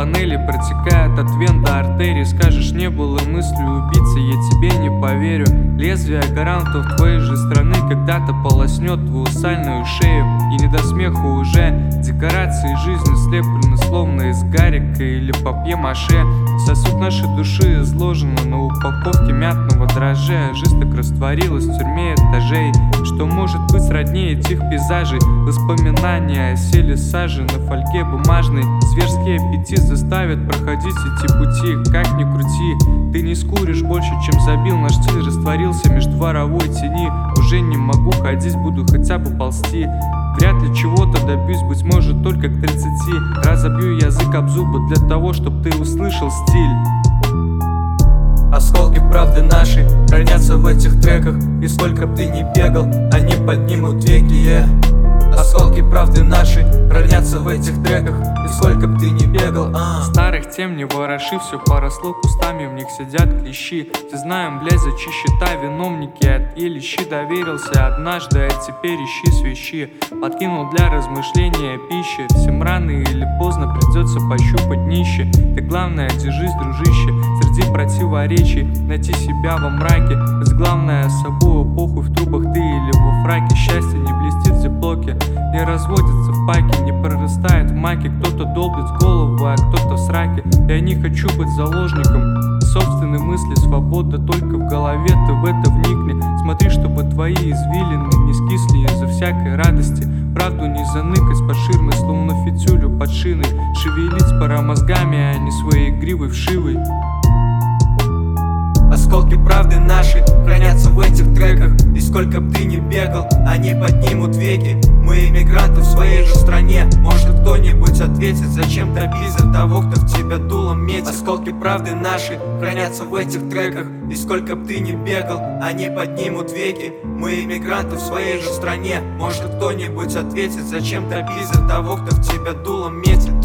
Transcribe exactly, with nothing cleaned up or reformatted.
панели протекает от вен до артерий. Скажешь, не было мысли убиться, я тебе не поверю. Лезвие гарантов твоей же страны когда-то полоснет твою сальную шею. И не до смеха уже декорации жизни слеплены словно из гарика или папье-маше. Сосуд нашей души изложено на упаковке мятного дрожжа. Жизнь так растворилась в тюрьме этажей, что может быть сроднее этих пейзажей. Воспоминания осели сажи на фольге бумажной. Зверский аппетит заставит проходить эти пути. Как ни крути, ты не скуришь больше, чем забил. Наш стиль растворился меж дворовой тени. Уже не могу ходить, буду хотя бы ползти. Вряд ли чего-то добьюсь, быть может только к тридцати. Разобью язык об зубы для того, чтоб ты услышал стиль. Осколки правды нашей хранятся в этих треках. И сколько б ты ни бегал, они поднимут веки, yeah. Осколки правды нашей хранятся в этих треках. И сколько б ты ни бегал, а Старых тем не вороши, все поросло кустами, в них сидят клещи. Все знаем, блядь, за чьи счета виновники отъели щи. Доверился однажды, а теперь ищи свищи. Подкинул для размышления пищи. Всем рано или поздно придется пощупать днище. Ты главное держись, дружище, среди противоречий найти себя во мраке. Ведь главное собой похуй, в трубах ты или во фраке. Счастье не блестит в зиплоке, не разводится в паке, не прорастает в маке. Кто-то долбит в голову, а кто-то в сраке. Я не хочу быть заложником собственной мысли. Свобода только в голове, ты в это вникни. Смотри, чтобы твои извилины не скисли из-за всякой радости. Правду не заныкать под ширмой, словно фитюлю под шиной. Шевелить пора мозгами, а не своей гривой вшивой. Осколки правды нашей хранятся в этих треках. И сколько б ты ни бегал, они поднимут веки. Мы иммигранты в своей же стране. Может кто-нибудь ответит, зачем топить за того, кто в тебя дулом метит. Осколки правды нашей хранятся в этих треках. И сколько б ты ни бегал, они поднимут веки. Мы иммигранты в своей же стране. Может кто-нибудь ответит, зачем топить за того, кто в тебя дулом метит.